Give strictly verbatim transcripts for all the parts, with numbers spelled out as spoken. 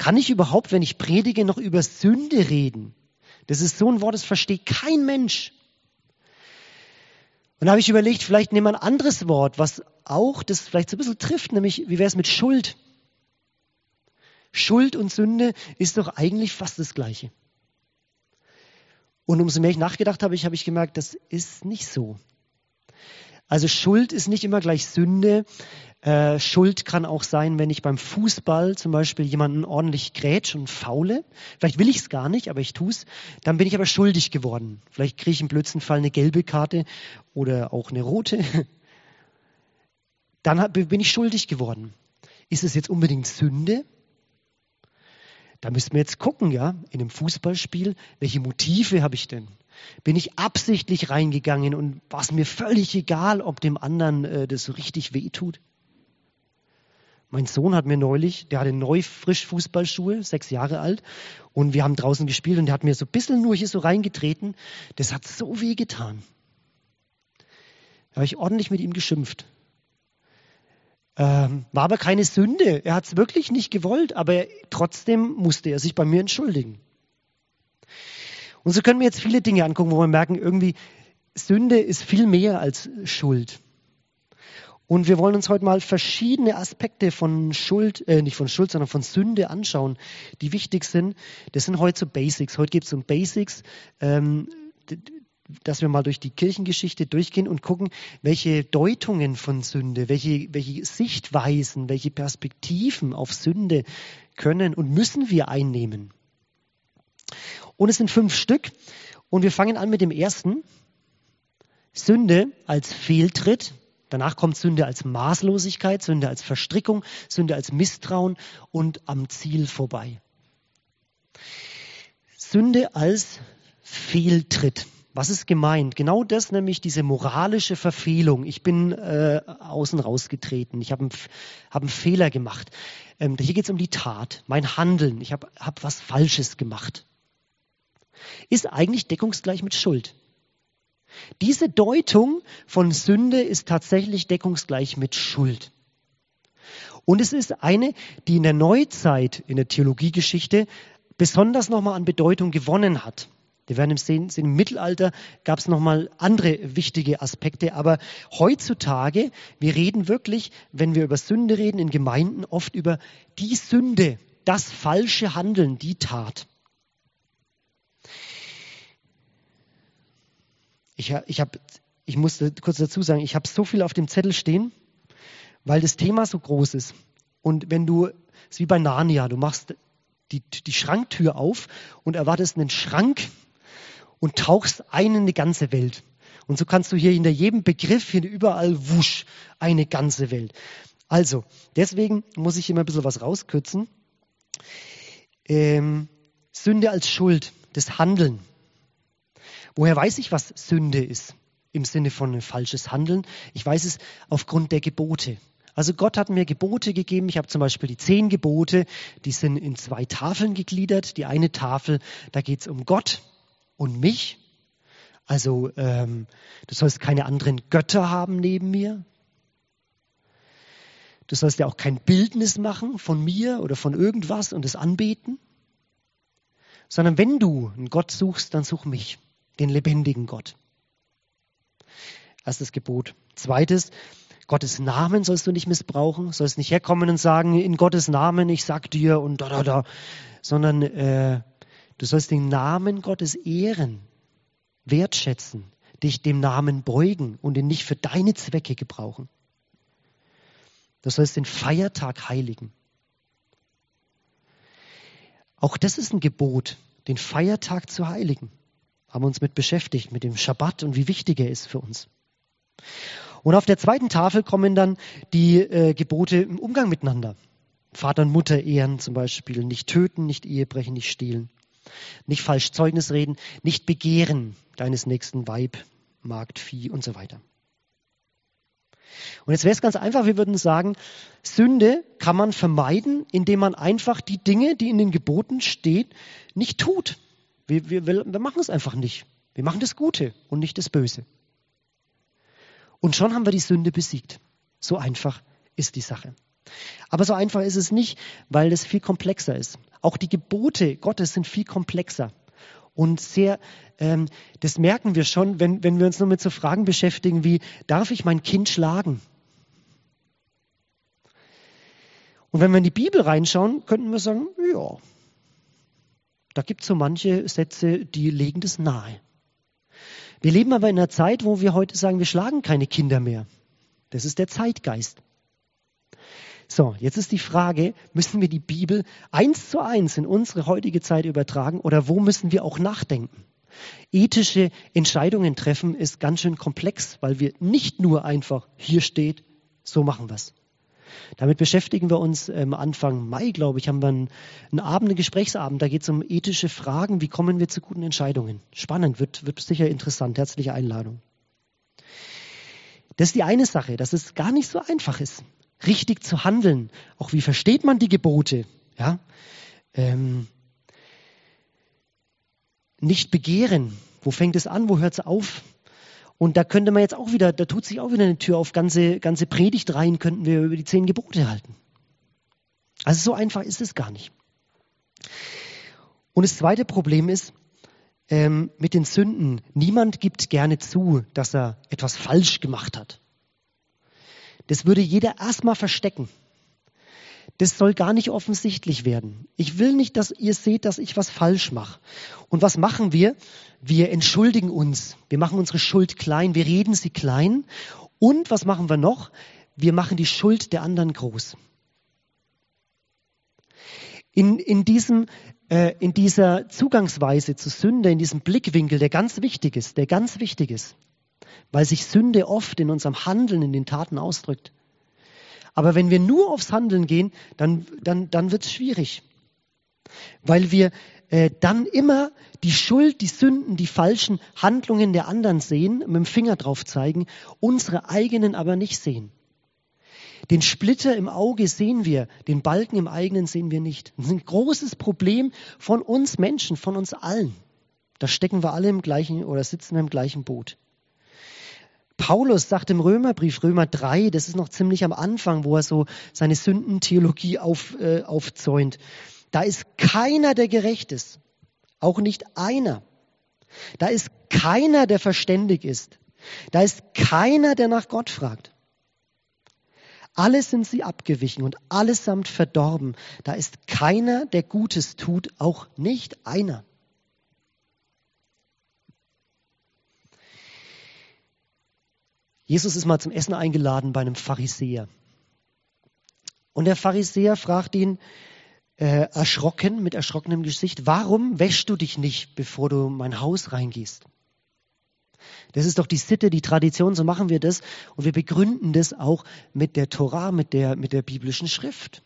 Kann ich überhaupt, wenn ich predige, noch über Sünde reden? Das ist so ein Wort, das versteht kein Mensch. Und da habe ich überlegt, vielleicht nehmen wir ein anderes Wort, was auch das vielleicht so ein bisschen trifft, nämlich wie wäre es mit Schuld? Schuld und Sünde ist doch eigentlich fast das Gleiche. Und umso mehr ich nachgedacht habe, habe ich gemerkt, das ist nicht so. Also Schuld ist nicht immer gleich Sünde. Äh, Schuld kann auch sein, wenn ich beim Fußball zum Beispiel jemanden ordentlich grätsch und faule. Vielleicht will ich es gar nicht, aber ich tue es. Dann bin ich aber schuldig geworden. Vielleicht kriege ich im blödsten Fall eine gelbe Karte oder auch eine rote. Dann hab, bin ich schuldig geworden. Ist es jetzt unbedingt Sünde? Da müssen wir jetzt gucken, ja, in einem Fußballspiel, welche Motive habe ich denn? Bin ich absichtlich reingegangen und war es mir völlig egal, ob dem anderen äh, das so richtig wehtut? Mein Sohn hat mir neulich, der hatte neu frisch Fußballschuhe, sechs Jahre alt, und wir haben draußen gespielt und der hat mir so ein bisschen nur hier so reingetreten. Das hat so weh getan. Da habe ich ordentlich mit ihm geschimpft. Ähm, war aber keine Sünde. Er hat es wirklich nicht gewollt, aber trotzdem musste er sich bei mir entschuldigen. Und so können wir jetzt viele Dinge angucken, wo wir merken, irgendwie Sünde ist viel mehr als Schuld. Und wir wollen uns heute mal verschiedene Aspekte von Schuld, äh, nicht von Schuld, sondern von Sünde anschauen, die wichtig sind. Das sind heute so Basics. Heute geht es um Basics, ähm, dass wir mal durch die Kirchengeschichte durchgehen und gucken, welche Deutungen von Sünde, welche, welche Sichtweisen, welche Perspektiven auf Sünde können und müssen wir einnehmen. Und es sind fünf Stück und wir fangen an mit dem ersten. Sünde als Fehltritt. Danach kommt Sünde als Maßlosigkeit, Sünde als Verstrickung, Sünde als Misstrauen und am Ziel vorbei. Sünde als Fehltritt. Was ist gemeint? Genau das, nämlich diese moralische Verfehlung. Ich bin äh, außen rausgetreten. Ich habe einen, hab einen Fehler gemacht. Ähm, hier geht es um die Tat, mein Handeln. Ich habe hab was Falsches gemacht. Ist eigentlich deckungsgleich mit Schuld. Diese Deutung von Sünde ist tatsächlich deckungsgleich mit Schuld. Und es ist eine, die in der Neuzeit, in der Theologiegeschichte, besonders nochmal an Bedeutung gewonnen hat. Wir werden sehen, im Mittelalter gab es nochmal andere wichtige Aspekte, aber heutzutage, wir reden wirklich, wenn wir über Sünde reden, in Gemeinden oft über die Sünde, das falsche Handeln, die Tat. Ich, ich, hab, ich musste kurz dazu sagen, ich habe so viel auf dem Zettel stehen, weil das Thema so groß ist. Und wenn du, es ist wie bei Narnia, du machst die, die Schranktür auf und erwartest einen Schrank und tauchst ein in eine ganze Welt. Und so kannst du hier hinter jedem Begriff, hier überall wusch, eine ganze Welt. Also, deswegen muss ich immer ein bisschen was rauskürzen. Ähm, Sünde als Schuld, das Handeln. Woher weiß ich, was Sünde ist? Im Sinne von ein falsches Handeln. Ich weiß es aufgrund der Gebote. Also Gott hat mir Gebote gegeben. Ich habe zum Beispiel die zehn Gebote, die sind in zwei Tafeln gegliedert. Die eine Tafel, da geht es um Gott und mich. Also ähm, du sollst keine anderen Götter haben neben mir. Du sollst ja auch kein Bildnis machen von mir oder von irgendwas und es anbeten. Sondern wenn du einen Gott suchst, dann such mich, den lebendigen Gott. Erstes Gebot. Zweites, Gottes Namen sollst du nicht missbrauchen, sollst nicht herkommen und sagen, in Gottes Namen, ich sag dir und da, da, da. Sondern äh, du sollst den Namen Gottes ehren, wertschätzen, dich dem Namen beugen und ihn nicht für deine Zwecke gebrauchen. Du sollst den Feiertag heiligen. Auch das ist ein Gebot, den Feiertag zu heiligen. Haben wir uns mit beschäftigt, mit dem Schabbat und wie wichtig er ist für uns. Und auf der zweiten Tafel kommen dann die äh, Gebote im Umgang miteinander. Vater und Mutter ehren zum Beispiel, nicht töten, nicht Ehebrechen, nicht stehlen, nicht falsch Zeugnis reden, nicht begehren deines nächsten Weib, Magd, Vieh und so weiter. Und jetzt wäre es ganz einfach, wir würden sagen, Sünde kann man vermeiden, indem man einfach die Dinge, die in den Geboten stehen, nicht tut. Wir, wir, wir machen es einfach nicht. Wir machen das Gute und nicht das Böse. Und schon haben wir die Sünde besiegt. So einfach ist die Sache. Aber so einfach ist es nicht, weil es viel komplexer ist. Auch die Gebote Gottes sind viel komplexer und sehr, ähm, das merken wir schon, wenn, wenn wir uns nur mit so Fragen beschäftigen wie, darf ich mein Kind schlagen? Und wenn wir in die Bibel reinschauen, könnten wir sagen, ja, da gibt es so manche Sätze, die legen das nahe. Wir leben aber in einer Zeit, wo wir heute sagen, wir schlagen keine Kinder mehr. Das ist der Zeitgeist. So, jetzt ist die Frage, müssen wir die Bibel eins zu eins in unsere heutige Zeit übertragen oder wo müssen wir auch nachdenken? Ethische Entscheidungen treffen ist ganz schön komplex, weil wir nicht nur einfach, hier steht, so machen wir es. Damit beschäftigen wir uns ähm, Anfang Mai, glaube ich, haben wir einen, einen Abend, einen Gesprächsabend. Da geht es um ethische Fragen. Wie kommen wir zu guten Entscheidungen? Spannend, wird, wird sicher interessant. Herzliche Einladung. Das ist die eine Sache, dass es gar nicht so einfach ist, richtig zu handeln. Auch wie versteht man die Gebote? Ja? Ähm, nicht begehren. Wo fängt es an? Wo hört es auf? Und da könnte man jetzt auch wieder, da tut sich auch wieder eine Tür auf, ganze, ganze Predigtreihen könnten wir über die zehn Gebote halten. Also so einfach ist es gar nicht. Und das zweite Problem ist, ähm, mit den Sünden. Niemand gibt gerne zu, dass er etwas falsch gemacht hat. Das würde jeder erstmal verstecken. Das soll gar nicht offensichtlich werden. Ich will nicht, dass ihr seht, dass ich was falsch mache. Und was machen wir? Wir entschuldigen uns. Wir machen unsere Schuld klein. Wir reden sie klein. Und was machen wir noch? Wir machen die Schuld der anderen groß. In, in, diesem, äh, in dieser Zugangsweise zur Sünde, in diesem Blickwinkel, der ganz wichtig ist, der ganz wichtig ist, weil sich Sünde oft in unserem Handeln, in den Taten ausdrückt. Aber wenn wir nur aufs Handeln gehen, dann, dann, dann wird es schwierig. Weil wir äh, dann immer die Schuld, die Sünden, die falschen Handlungen der anderen sehen, mit dem Finger drauf zeigen, unsere eigenen aber nicht sehen. Den Splitter im Auge sehen wir, den Balken im eigenen sehen wir nicht. Das ist ein großes Problem von uns Menschen, von uns allen. Da stecken wir alle im gleichen oder sitzen wir im gleichen Boot. Paulus sagt im Römerbrief, Römer drei, das ist noch ziemlich am Anfang, wo er so seine Sündentheologie auf, äh, aufzäunt. Da ist keiner, der gerecht ist. Auch nicht einer. Da ist keiner, der verständig ist. Da ist keiner, der nach Gott fragt. Alle sind sie abgewichen und allesamt verdorben. Da ist keiner, der Gutes tut, auch nicht einer. Jesus ist mal zum Essen eingeladen bei einem Pharisäer. Und der Pharisäer fragt ihn äh, erschrocken, mit erschrockenem Gesicht, warum wäschst du dich nicht, bevor du in mein Haus reingehst? Das ist doch die Sitte, die Tradition, so machen wir das. Und wir begründen das auch mit der Tora, mit der, mit der biblischen Schrift.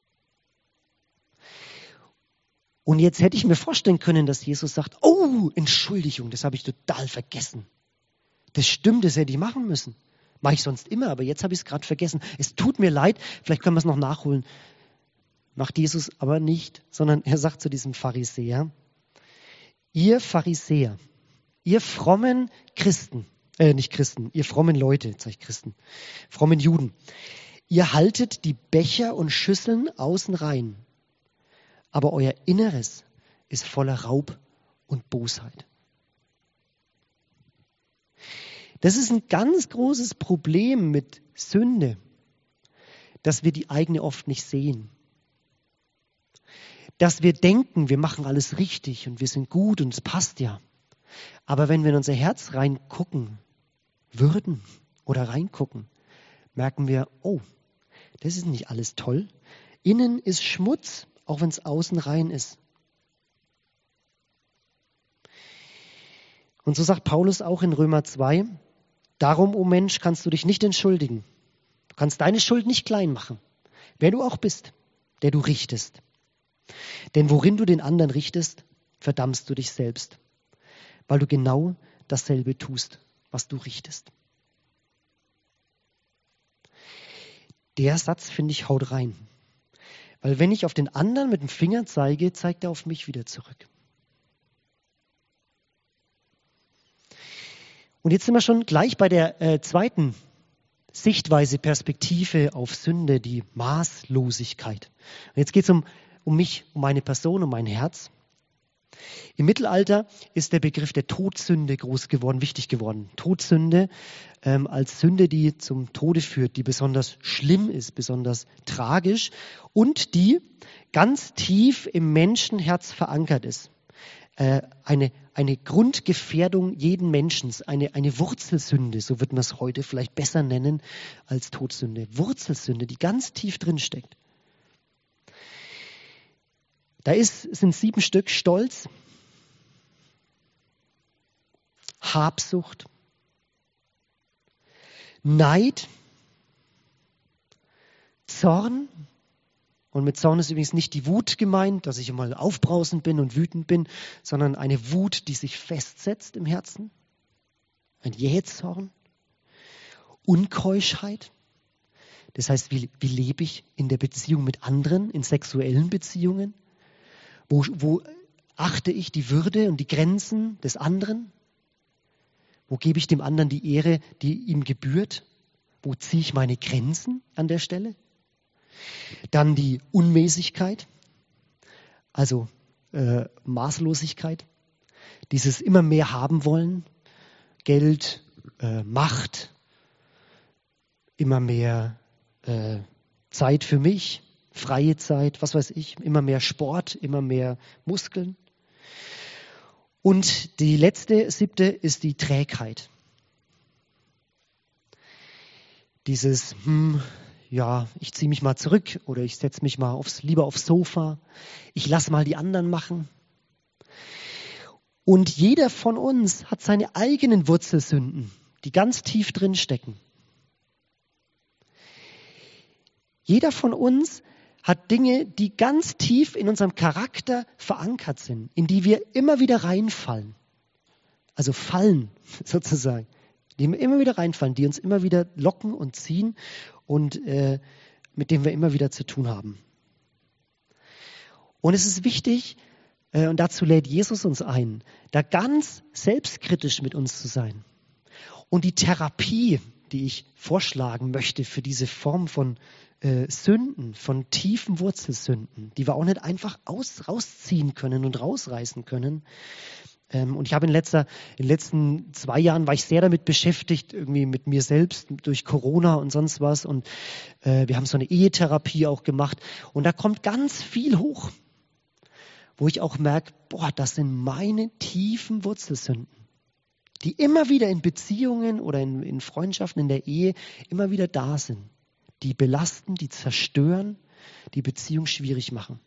Und jetzt hätte ich mir vorstellen können, dass Jesus sagt, oh, Entschuldigung, das habe ich total vergessen. Das stimmt, das hätte ich machen müssen. Mache ich sonst immer, aber jetzt habe ich es gerade vergessen. Es tut mir leid, vielleicht können wir es noch nachholen. Macht Jesus aber nicht, sondern er sagt zu diesem Pharisäer, ihr Pharisäer, ihr frommen Christen, äh nicht Christen, ihr frommen Leute, jetzt sage ich Christen, frommen Juden, ihr haltet die Becher und Schüsseln außen rein, aber euer Inneres ist voller Raub und Bosheit. Das ist ein ganz großes Problem mit Sünde, dass wir die eigene oft nicht sehen. Dass wir denken, wir machen alles richtig und wir sind gut und es passt ja. Aber wenn wir in unser Herz reingucken würden oder reingucken, merken wir, oh, das ist nicht alles toll. Innen ist Schmutz, auch wenn es außen rein ist. Und so sagt Paulus auch in Römer zwei, darum, o Mensch, kannst du dich nicht entschuldigen. Du kannst deine Schuld nicht klein machen, wer du auch bist, der du richtest. Denn worin du den anderen richtest, verdammst du dich selbst, weil du genau dasselbe tust, was du richtest. Der Satz, finde ich, haut rein. Weil wenn ich auf den anderen mit dem Finger zeige, zeigt er auf mich wieder zurück. Und jetzt sind wir schon gleich bei der äh, zweiten Sichtweise, Perspektive auf Sünde, die Maßlosigkeit. Und jetzt geht es um, um mich, um meine Person, um mein Herz. Im Mittelalter ist der Begriff der Todsünde groß geworden, wichtig geworden. Todsünde ähm, als Sünde, die zum Tode führt, die besonders schlimm ist, besonders tragisch und die ganz tief im Menschenherz verankert ist. Äh, eine, eine Grundgefährdung jeden Menschen, eine, eine Wurzelsünde, so wird man es heute vielleicht besser nennen als Todsünde. Wurzelsünde, die ganz tief drin steckt. Da ist, sind sieben Stück: Stolz, Habsucht, Neid, Zorn. Und mit Zorn ist übrigens nicht die Wut gemeint, dass ich mal aufbrausend bin und wütend bin, sondern eine Wut, die sich festsetzt im Herzen. Ein Jähzorn. Unkeuschheit. Das heißt, wie, wie lebe ich in der Beziehung mit anderen, in sexuellen Beziehungen? Wo, wo achte ich die Würde und die Grenzen des anderen? Wo gebe ich dem anderen die Ehre, die ihm gebührt? Wo ziehe ich meine Grenzen an der Stelle? Dann die Unmäßigkeit, also äh, Maßlosigkeit, dieses immer mehr haben wollen, Geld, äh, Macht, immer mehr äh, Zeit für mich, freie Zeit, was weiß ich, immer mehr Sport, immer mehr Muskeln. Und die letzte, siebte, ist die Trägheit. Dieses, hm, ja, ich ziehe mich mal zurück oder ich setze mich mal aufs, lieber aufs Sofa. Ich lasse mal die anderen machen. Und jeder von uns hat seine eigenen Wurzelsünden, die ganz tief drin stecken. Jeder von uns hat Dinge, die ganz tief in unserem Charakter verankert sind, in die wir immer wieder reinfallen. Also fallen sozusagen, die wir immer wieder reinfallen, die uns immer wieder locken und ziehen und äh, mit denen wir immer wieder zu tun haben. Und es ist wichtig, äh, und dazu lädt Jesus uns ein, da ganz selbstkritisch mit uns zu sein. Und die Therapie, die ich vorschlagen möchte für diese Form von äh, Sünden, von tiefen Wurzelsünden, die wir auch nicht einfach aus, rausziehen können und rausreißen können. Ähm, und ich habe in, letzter, in den letzten zwei Jahren war ich sehr damit beschäftigt, irgendwie mit mir selbst, durch Corona und sonst was. Und äh, wir haben so eine Ehetherapie auch gemacht. Und da kommt ganz viel hoch, wo ich auch merke, boah, das sind meine tiefen Wurzelsünden, die immer wieder in Beziehungen oder in, in Freundschaften, in der Ehe immer wieder da sind. Die belasten, die zerstören, die Beziehung schwierig machen.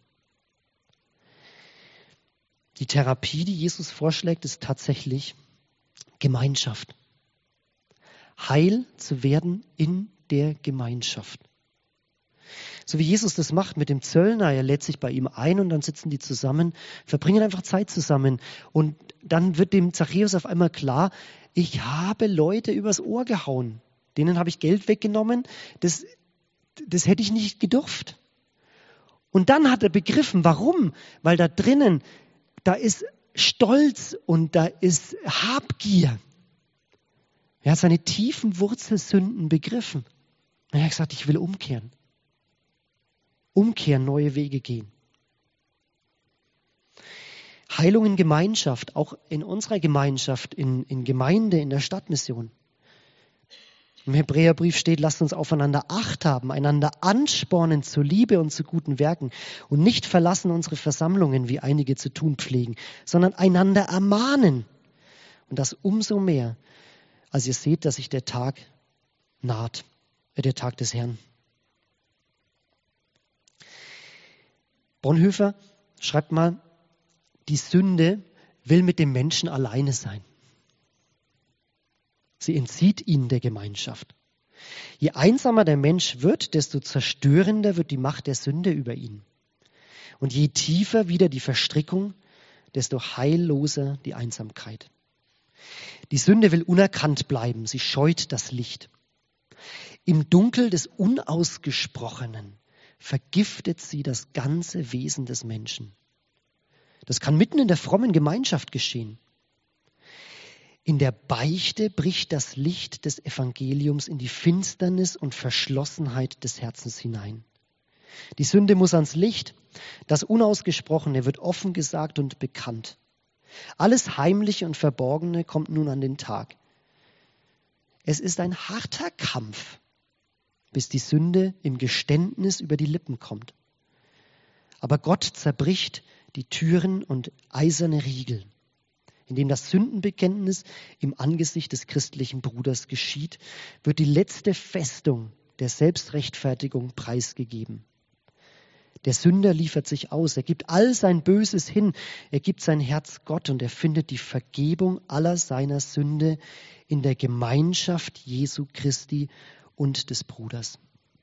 Die Therapie, die Jesus vorschlägt, ist tatsächlich Gemeinschaft. Heil zu werden in der Gemeinschaft. So wie Jesus das macht mit dem Zöllner, er lädt sich bei ihm ein und dann sitzen die zusammen, verbringen einfach Zeit zusammen. Und dann wird dem Zachäus auf einmal klar, ich habe Leute übers Ohr gehauen. Denen habe ich Geld weggenommen, das, das hätte ich nicht gedurft. Und dann hat er begriffen, warum? Weil da drinnen, da ist Stolz und da ist Habgier. Er hat seine tiefen Wurzelsünden begriffen. Er hat gesagt, ich will umkehren. Umkehren, neue Wege gehen. Heilung in Gemeinschaft, auch in unserer Gemeinschaft, in, in Gemeinde, in der Stadtmission. Im Hebräerbrief steht, lasst uns aufeinander Acht haben, einander anspornen zur Liebe und zu guten Werken und nicht verlassen unsere Versammlungen, wie einige zu tun pflegen, sondern einander ermahnen. Und das umso mehr, als ihr seht, dass sich der Tag naht, äh, der Tag des Herrn. Bonhoeffer schreibt mal, die Sünde will mit dem Menschen alleine sein. Sie entzieht ihn der Gemeinschaft. Je einsamer der Mensch wird, desto zerstörender wird die Macht der Sünde über ihn. Und je tiefer wieder die Verstrickung, desto heilloser die Einsamkeit. Die Sünde will unerkannt bleiben, sie scheut das Licht. Im Dunkel des Unausgesprochenen vergiftet sie das ganze Wesen des Menschen. Das kann mitten in der frommen Gemeinschaft geschehen. In der Beichte bricht das Licht des Evangeliums in die Finsternis und Verschlossenheit des Herzens hinein. Die Sünde muss ans Licht. Das Unausgesprochene wird offen gesagt und bekannt. Alles Heimliche und Verborgene kommt nun an den Tag. Es ist ein harter Kampf, bis die Sünde im Geständnis über die Lippen kommt. Aber Gott zerbricht die Türen und eiserne Riegel, indem das Sündenbekenntnis im Angesicht des christlichen Bruders geschieht, wird die letzte Festung der Selbstrechtfertigung preisgegeben. Der Sünder liefert sich aus, er gibt all sein Böses hin, er gibt sein Herz Gott und er findet die Vergebung aller seiner Sünde in der Gemeinschaft Jesu Christi und des Bruders.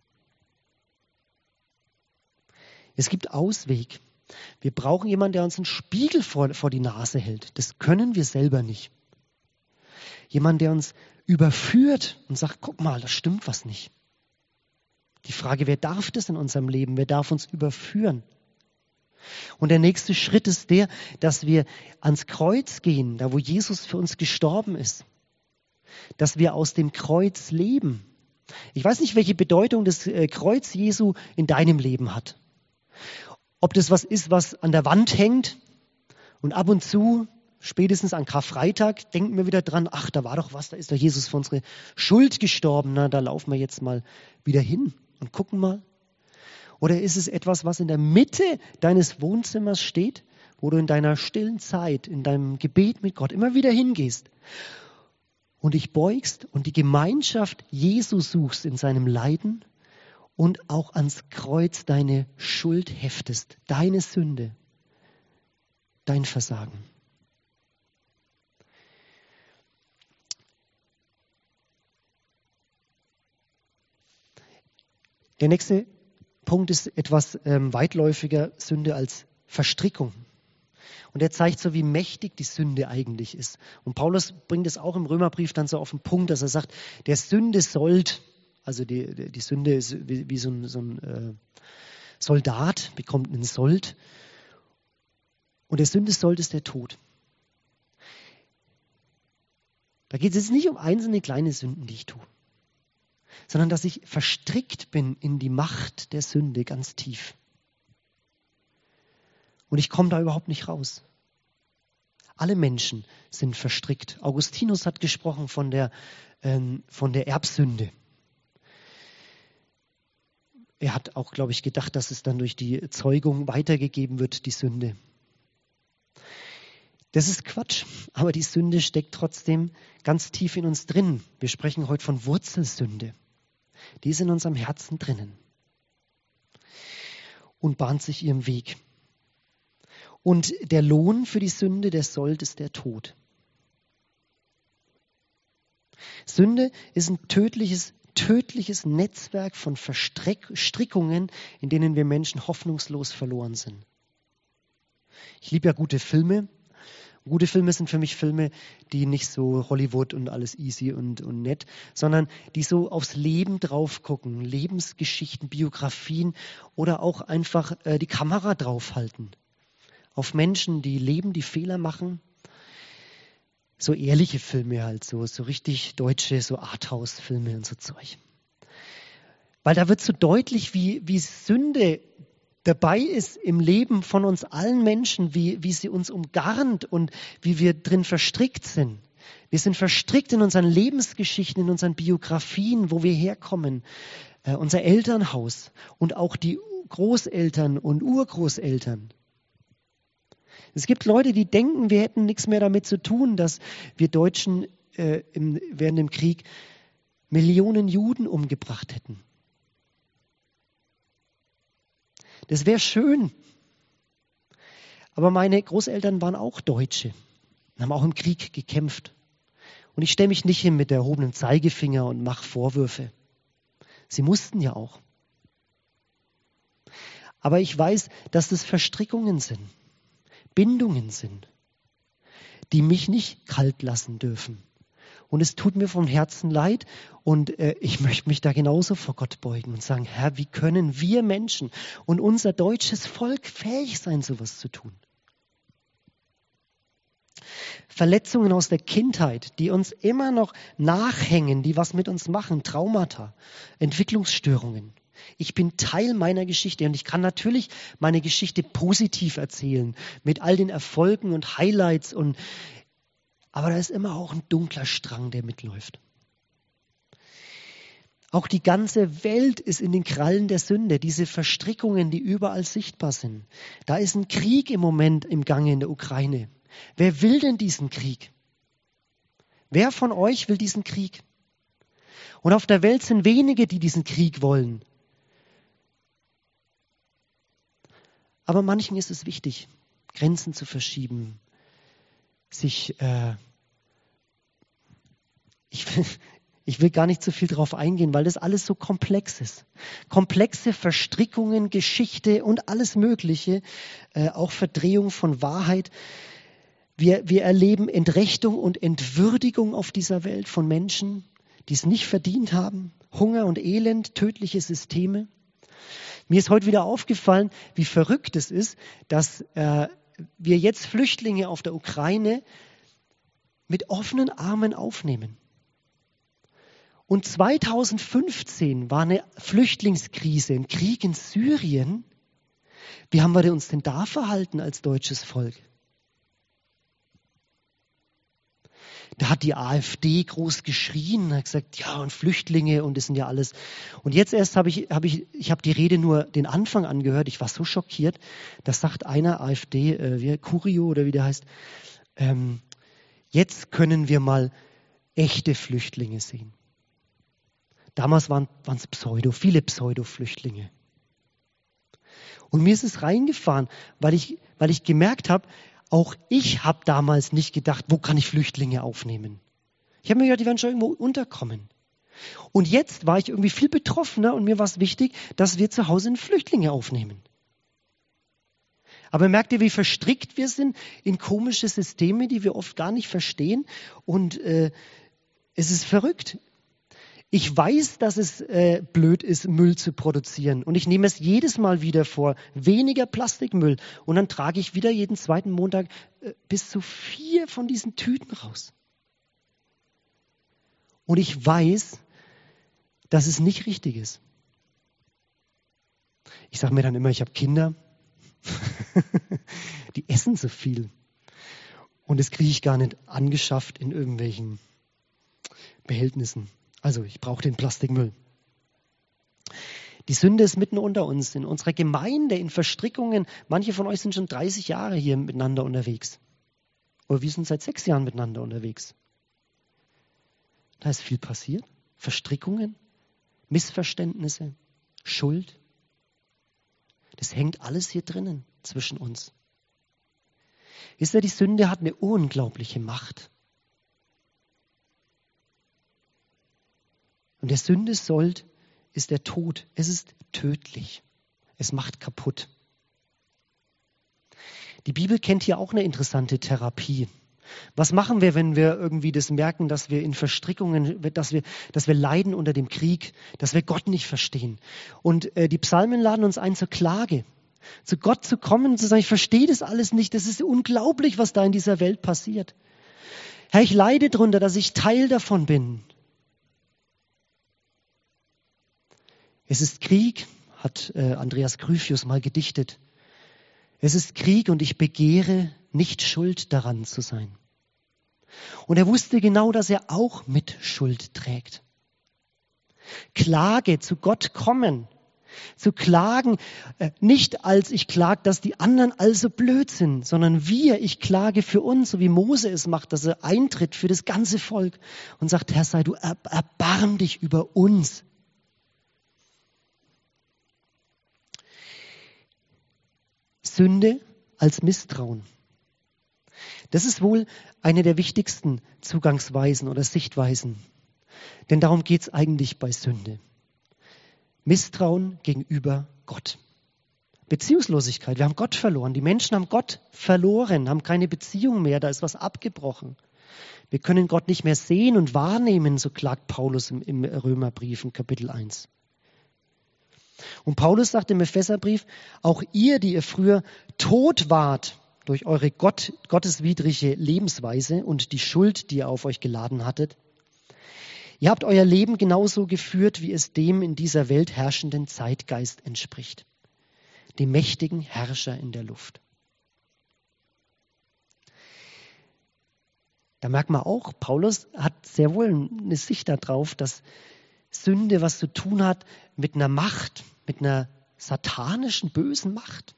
Es gibt Ausweg. Wir brauchen jemanden, der uns einen Spiegel vor, vor die Nase hält. Das können wir selber nicht. Jemand, der uns überführt und sagt, guck mal, da stimmt was nicht. Die Frage, wer darf das in unserem Leben? Wer darf uns überführen? Und der nächste Schritt ist der, dass wir ans Kreuz gehen, da wo Jesus für uns gestorben ist. Dass wir aus dem Kreuz leben. Ich weiß nicht, welche Bedeutung das Kreuz Jesu in deinem Leben hat. Ob das was ist, was an der Wand hängt und ab und zu, spätestens an Karfreitag, denken wir wieder dran, ach, da war doch was, da ist doch Jesus für unsere Schuld gestorben. Na, da laufen wir jetzt mal wieder hin und gucken mal. Oder ist es etwas, was in der Mitte deines Wohnzimmers steht, wo du in deiner stillen Zeit, in deinem Gebet mit Gott immer wieder hingehst und dich beugst und die Gemeinschaft Jesu suchst in seinem Leiden und auch ans Kreuz deine Schuld heftest, deine Sünde, dein Versagen. Der nächste Punkt ist etwas ähm, weitläufiger, Sünde als Verstrickung. Und er zeigt so, wie mächtig die Sünde eigentlich ist. Und Paulus bringt es auch im Römerbrief dann so auf den Punkt, dass er sagt, der Sünde sollt, also die, die Sünde ist wie, wie so ein, so ein äh, Soldat, bekommt einen Sold. Und der Sünde sollt ist der Tod. Da geht es jetzt nicht um einzelne kleine Sünden, die ich tue, sondern dass ich verstrickt bin in die Macht der Sünde ganz tief. Und ich komme da überhaupt nicht raus. Alle Menschen sind verstrickt. Augustinus hat gesprochen von der, ähm, von der Erbsünde. Er hat auch, glaube ich, gedacht, dass es dann durch die Zeugung weitergegeben wird, die Sünde. Das ist Quatsch, aber die Sünde steckt trotzdem ganz tief in uns drin. Wir sprechen heute von Wurzelsünde. Die ist in unserem Herzen drinnen und bahnt sich ihren Weg. Und der Lohn für die Sünde, der Sold, ist der Tod. Sünde ist ein tödliches, tödliches Netzwerk von Verstrickungen, in denen wir Menschen hoffnungslos verloren sind. Ich liebe ja gute Filme. Gute Filme sind für mich Filme, die nicht so Hollywood und alles easy und, und nett, sondern die so aufs Leben drauf gucken, Lebensgeschichten, Biografien oder auch einfach äh, die Kamera draufhalten. Auf Menschen, die leben, die Fehler machen. So ehrliche Filme halt, so, so richtig deutsche, so Arthouse-Filme und so Zeug. Weil da wird so deutlich, wie, wie Sünde dabei ist im Leben von uns allen Menschen, wie, wie sie uns umgarnt und wie wir drin verstrickt sind. Wir sind verstrickt in unseren Lebensgeschichten, in unseren Biografien, wo wir herkommen, äh, unser Elternhaus und auch die Großeltern und Urgroßeltern. Es gibt Leute, die denken, wir hätten nichts mehr damit zu tun, dass wir Deutschen äh, im, während dem Krieg Millionen Juden umgebracht hätten. Das wäre schön. Aber meine Großeltern waren auch Deutsche und haben auch im Krieg gekämpft. Und ich stelle mich nicht hin mit erhobenem Zeigefinger und mache Vorwürfe. Sie mussten ja auch. Aber ich weiß, dass das Verstrickungen sind, Bindungen sind, die mich nicht kalt lassen dürfen. Und es tut mir vom Herzen leid und äh, ich möchte mich da genauso vor Gott beugen und sagen, Herr, wie können wir Menschen und unser deutsches Volk fähig sein, sowas zu tun? Verletzungen aus der Kindheit, die uns immer noch nachhängen, die was mit uns machen, Traumata, Entwicklungsstörungen. Ich bin Teil meiner Geschichte und ich kann natürlich meine Geschichte positiv erzählen, mit all den Erfolgen und Highlights. Und, aber da ist immer auch ein dunkler Strang, der mitläuft. Auch die ganze Welt ist in den Krallen der Sünde, diese Verstrickungen, die überall sichtbar sind. Da ist ein Krieg im Moment im Gange in der Ukraine. Wer will denn diesen Krieg? Wer von euch will diesen Krieg? Und auf der Welt sind wenige, die diesen Krieg wollen. Aber manchen ist es wichtig, Grenzen zu verschieben, sich, äh, ich, ich will gar nicht so viel drauf eingehen, weil das alles so komplex ist. Komplexe Verstrickungen, Geschichte und alles Mögliche, äh, auch Verdrehung von Wahrheit. Wir, wir erleben Entrechtung und Entwürdigung auf dieser Welt von Menschen, die es nicht verdient haben. Hunger und Elend, tödliche Systeme. Mir ist heute wieder aufgefallen, wie verrückt es ist, dass äh, wir jetzt Flüchtlinge auf der Ukraine mit offenen Armen aufnehmen. Und zweitausendfünfzehn war eine Flüchtlingskrise, ein Krieg in Syrien. Wie haben wir uns denn da verhalten als deutsches Volk? Da hat die AfD groß geschrien, hat gesagt, ja und Flüchtlinge und das sind ja alles. Und jetzt erst habe ich, habe ich, ich habe die Rede nur den Anfang angehört. Ich war so schockiert. Da sagt einer AfD, äh, wie Curio oder wie der heißt, ähm, jetzt können wir mal echte Flüchtlinge sehen. Damals waren es Pseudo, viele Pseudo-Flüchtlinge. Und mir ist es reingefahren, weil ich, weil ich gemerkt habe, auch ich habe damals nicht gedacht, wo kann ich Flüchtlinge aufnehmen? Ich habe mir gedacht, die werden schon irgendwo unterkommen. Und jetzt war ich irgendwie viel betroffener und mir war es wichtig, dass wir zu Hause Flüchtlinge aufnehmen. Aber merkt ihr, wie verstrickt wir sind in komische Systeme, die wir oft gar nicht verstehen? Und äh, es ist verrückt. Ich weiß, dass es äh, blöd ist, Müll zu produzieren. Und ich nehme es jedes Mal wieder vor. Weniger Plastikmüll. Und dann trage ich wieder jeden zweiten Montag äh, bis zu vier von diesen Tüten raus. Und ich weiß, dass es nicht richtig ist. Ich sage mir dann immer, ich habe Kinder. Die essen so viel. Und das kriege ich gar nicht angeschafft in irgendwelchen Behältnissen. Also ich brauche den Plastikmüll. Die Sünde ist mitten unter uns, in unserer Gemeinde, in Verstrickungen. Manche von euch sind schon dreißig Jahre hier miteinander unterwegs. Oder wir sind seit sechs Jahren miteinander unterwegs. Da ist viel passiert. Verstrickungen, Missverständnisse, Schuld. Das hängt alles hier drinnen zwischen uns. Wisst ihr, die Sünde hat eine unglaubliche Macht. Und der Sünde Sold ist der Tod. Es ist tödlich. Es macht kaputt. Die Bibel kennt hier auch eine interessante Therapie. Was machen wir, wenn wir irgendwie das merken, dass wir in Verstrickungen, dass wir, dass wir leiden unter dem Krieg, dass wir Gott nicht verstehen? Und äh, die Psalmen laden uns ein zur Klage, zu Gott zu kommen und zu sagen, ich verstehe das alles nicht. Das ist unglaublich, was da in dieser Welt passiert. Herr, ich leide darunter, dass ich Teil davon bin. Es ist Krieg, hat äh, Andreas Gryphius mal gedichtet. Es ist Krieg und ich begehre, nicht schuld daran zu sein. Und er wusste genau, dass er auch mit Schuld trägt. Klage, zu Gott kommen, zu klagen, äh, nicht als ich klage, dass die anderen also blöd sind, sondern wir, ich klage für uns, so wie Mose es macht, dass er eintritt für das ganze Volk und sagt, Herr, sei du er, erbarm dich über uns. Sünde als Misstrauen. Das ist wohl eine der wichtigsten Zugangsweisen oder Sichtweisen. Denn darum geht es eigentlich bei Sünde. Misstrauen gegenüber Gott. Beziehungslosigkeit. Wir haben Gott verloren. Die Menschen haben Gott verloren, haben keine Beziehung mehr. Da ist was abgebrochen. Wir können Gott nicht mehr sehen und wahrnehmen, so klagt Paulus im, im Römerbrief in Kapitel eins. Und Paulus sagt im Epheserbrief, auch ihr, die ihr früher tot wart durch eure Gott, gotteswidrige Lebensweise und die Schuld, die ihr auf euch geladen hattet, Ihr habt euer Leben genauso geführt, wie es dem in dieser Welt herrschenden Zeitgeist entspricht, dem mächtigen Herrscher in der Luft. Da merkt man auch, Paulus hat sehr wohl eine Sicht darauf, dass Sünde was zu tun hat mit einer Macht, mit einer satanischen, bösen Macht,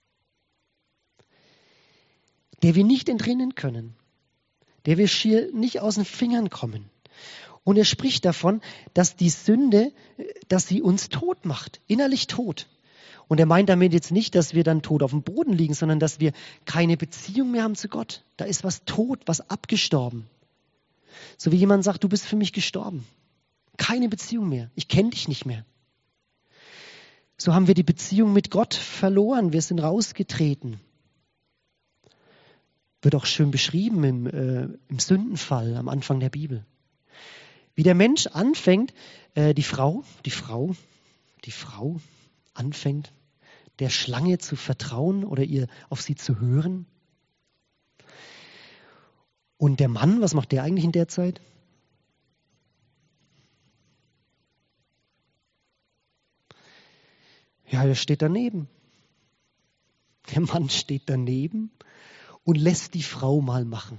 der wir nicht entrinnen können, der wir schier nicht aus den Fingern kommen. Und er spricht davon, dass die Sünde, dass sie uns tot macht, innerlich tot. Und er meint damit jetzt nicht, dass wir dann tot auf dem Boden liegen, sondern dass wir keine Beziehung mehr haben zu Gott. Da ist was tot, was abgestorben. So wie jemand sagt, du bist für mich gestorben. Keine Beziehung mehr. Ich kenne dich nicht mehr. So haben wir die Beziehung mit Gott verloren. Wir sind rausgetreten. Wird auch schön beschrieben im, äh, im Sündenfall am Anfang der Bibel. Wie der Mensch anfängt, äh, die Frau, die Frau, die Frau anfängt, der Schlange zu vertrauen oder ihr auf sie zu hören. Und der Mann, was macht der eigentlich in der Zeit? Ja, er steht daneben. Der Mann steht daneben und lässt die Frau mal machen.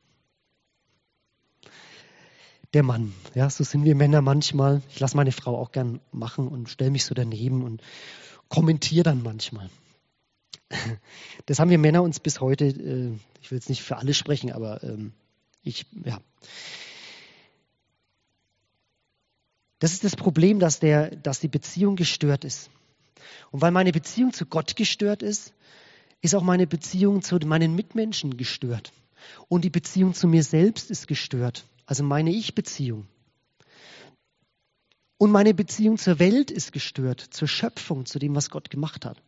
Der Mann, ja, so sind wir Männer manchmal. Ich lasse meine Frau auch gern machen und stelle mich so daneben und kommentiere dann manchmal. Das haben wir Männer uns bis heute, äh, ich will jetzt nicht für alle sprechen, aber ähm, ich, ja. Das ist das Problem, dass, der, dass die Beziehung gestört ist. Und weil meine Beziehung zu Gott gestört ist, ist auch meine Beziehung zu meinen Mitmenschen gestört. Und die Beziehung zu mir selbst ist gestört. Also meine Ich-Beziehung. Und meine Beziehung zur Welt ist gestört, zur Schöpfung, zu dem, was Gott gemacht hat.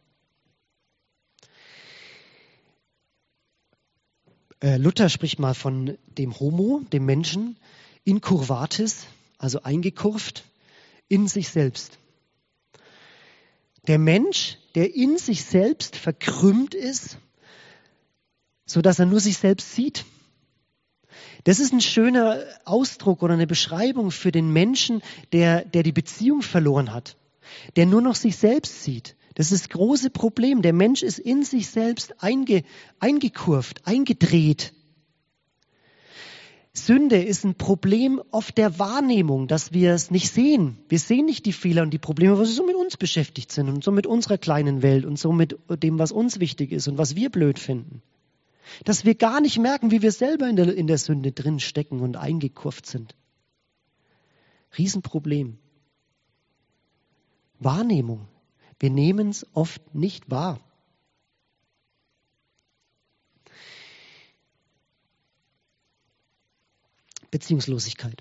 Äh, Luther spricht mal von dem Homo, dem Menschen, incurvatis, also eingekurvt, in sich selbst. Der Mensch, der in sich selbst verkrümmt ist, sodass er nur sich selbst sieht. Das ist ein schöner Ausdruck oder eine Beschreibung für den Menschen, der, der die Beziehung verloren hat, der nur noch sich selbst sieht. Das ist das große Problem. Der Mensch ist in sich selbst einge, eingekurvt, eingedreht. Sünde ist ein Problem oft der Wahrnehmung, dass wir es nicht sehen. Wir sehen nicht die Fehler und die Probleme, weil sie so mit uns beschäftigt sind und so mit unserer kleinen Welt und so mit dem, was uns wichtig ist und was wir blöd finden. Dass wir gar nicht merken, wie wir selber in der, in der Sünde drin stecken und eingekurvt sind. Riesenproblem. Wahrnehmung. Wir nehmen es oft nicht wahr. Beziehungslosigkeit.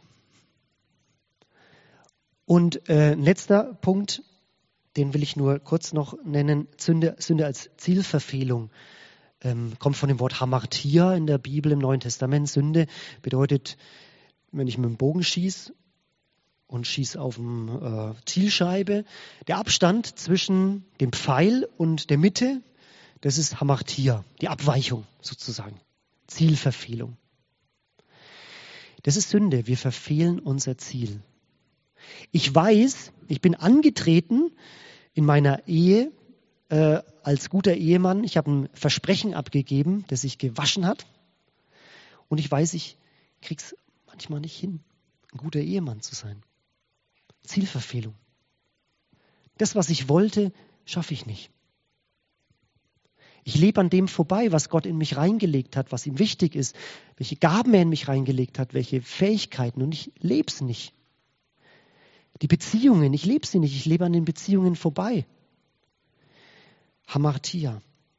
Und äh, ein letzter Punkt, den will ich nur kurz noch nennen, Sünde, Sünde als Zielverfehlung. Ähm, kommt von dem Wort Hamartia in der Bibel im Neuen Testament. Sünde bedeutet, wenn ich mit dem Bogen schieße und schieße auf eine äh, Zielscheibe, der Abstand zwischen dem Pfeil und der Mitte, das ist Hamartia, die Abweichung sozusagen, Zielverfehlung. Das ist Sünde, wir verfehlen unser Ziel. Ich weiß, ich bin angetreten in meiner Ehe äh, als guter Ehemann. Ich habe ein Versprechen abgegeben, das sich gewaschen hat. Und ich weiß, ich krieg's manchmal nicht hin, ein guter Ehemann zu sein. Zielverfehlung. Das, was ich wollte, schaffe ich nicht. Ich lebe an dem vorbei, was Gott in mich reingelegt hat, was ihm wichtig ist, welche Gaben er in mich reingelegt hat, welche Fähigkeiten. Und ich lebe es nicht. Die Beziehungen, ich lebe sie nicht. Ich lebe an den Beziehungen vorbei. Hamartia.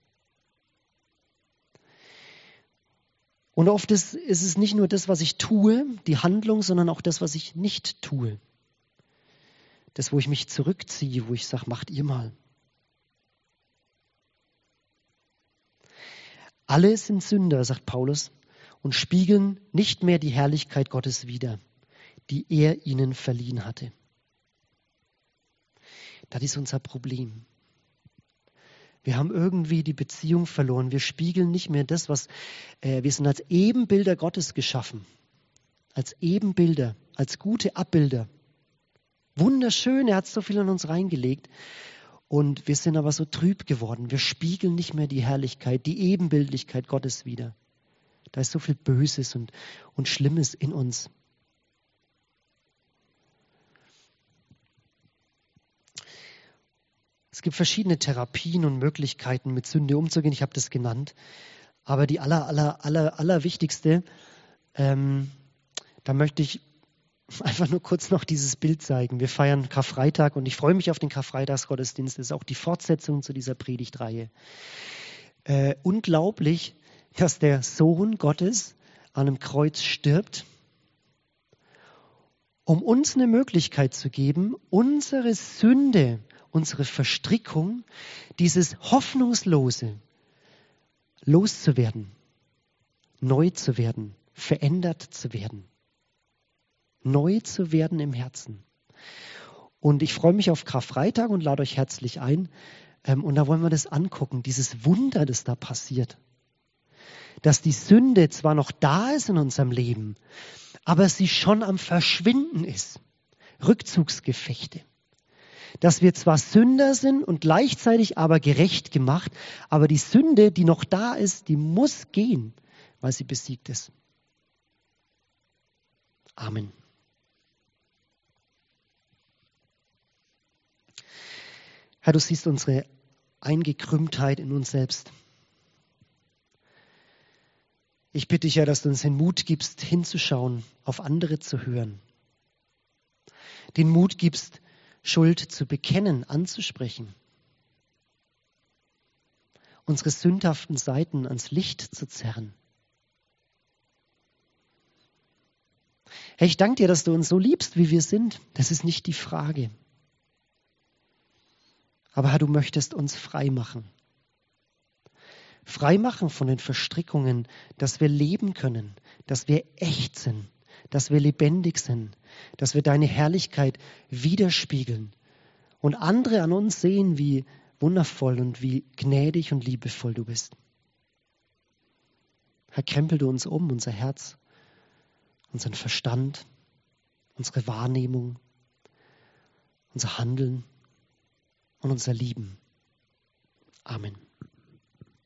Und oft ist, ist es nicht nur das, was ich tue, die Handlung, sondern auch das, was ich nicht tue. Das, wo ich mich zurückziehe, wo ich sage, macht ihr mal. Alle sind Sünder, sagt Paulus, und spiegeln nicht mehr die Herrlichkeit Gottes wider, die er ihnen verliehen hatte. Das ist unser Problem. Wir haben irgendwie die Beziehung verloren. Wir spiegeln nicht mehr das, was äh, wir sind als Ebenbilder Gottes geschaffen. als Ebenbilder, als gute Abbilder. Wunderschön, er hat so viel in uns reingelegt. Und wir sind aber so trüb geworden. Wir spiegeln nicht mehr die Herrlichkeit, die Ebenbildlichkeit Gottes wider. Da ist so viel Böses und, und Schlimmes in uns. Es gibt verschiedene Therapien und Möglichkeiten, mit Sünde umzugehen. Ich habe das genannt. Aber die aller, aller, aller, aller wichtigste, ähm, da möchte ich einfach nur kurz noch dieses Bild zeigen. Wir feiern Karfreitag und ich freue mich auf den Karfreitagsgottesdienst. Das ist auch die Fortsetzung zu dieser Predigtreihe. Äh, unglaublich, dass der Sohn Gottes an einem Kreuz stirbt, um uns eine Möglichkeit zu geben, unsere Sünde, unsere Verstrickung, dieses Hoffnungslose loszuwerden, neu zu werden, verändert zu werden. Neu zu werden im Herzen. Und ich freue mich auf Karfreitag und lade euch herzlich ein. Und da wollen wir das angucken, dieses Wunder, das da passiert. Dass die Sünde zwar noch da ist in unserem Leben, aber sie schon am Verschwinden ist. Rückzugsgefechte. Dass wir zwar Sünder sind und gleichzeitig aber gerecht gemacht, aber die Sünde, die noch da ist, die muss gehen, weil sie besiegt ist. Amen. Herr, du siehst unsere Eingekrümmtheit in uns selbst. Ich bitte dich, Herr, dass du uns den Mut gibst, hinzuschauen, auf andere zu hören. Den Mut gibst, Schuld zu bekennen, anzusprechen. Unsere sündhaften Seiten ans Licht zu zerren. Herr, ich danke dir, dass du uns so liebst, wie wir sind. Das ist nicht die Frage. Aber Herr, du möchtest uns frei machen. Frei machen von den Verstrickungen, dass wir leben können, dass wir echt sind, dass wir lebendig sind, dass wir deine Herrlichkeit widerspiegeln und andere an uns sehen, wie wundervoll und wie gnädig und liebevoll du bist. Herr, krempel du uns um, unser Herz, unseren Verstand, unsere Wahrnehmung, unser Handeln und unser Lieben. Amen.